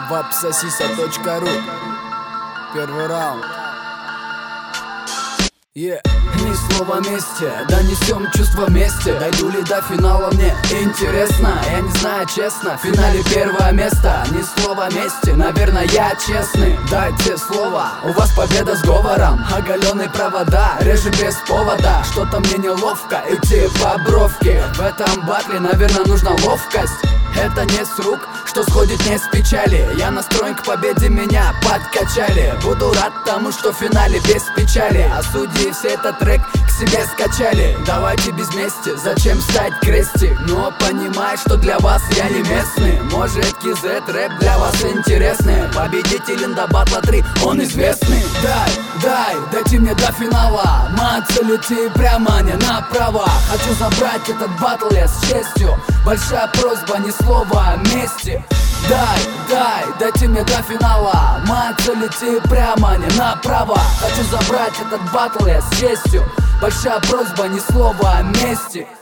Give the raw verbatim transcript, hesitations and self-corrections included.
вапсосиса точка ру. Первый раунд. Yeah. Ни слова вместе, донесем чувство вместе. Дойду ли до финала, мне интересно. Я не знаю, честно, в финале первое место. Ни слова вместе, наверное, я честный. Дайте слово, у вас победа с говором. Оголенные провода, реже без повода. Что-то мне неловко идти по бровке. В этом батле, наверное, нужна ловкость. Это не с рук, что сходит не с печали. Я настроен к победе, меня подкачали. Буду рад тому, что в финале без печали. А судьи все этот трек к себе скачали. Давайте без мести, зачем стать крестик? Но понимай, что для вас я не местный. Может, кизет рэп для вас интересный. Победитель Инда батла три, он известный. Дай, дай, дайте мне до финала. Маться лети прямо, не направо. Хочу забрать этот батл я с честью. Большая просьба, ни слова вместе. Дай, дай, дайте мне до финала. Маться лети прямо, не направо. Хочу забрать этот батл я с честью. Большая просьба, ни слова вместе.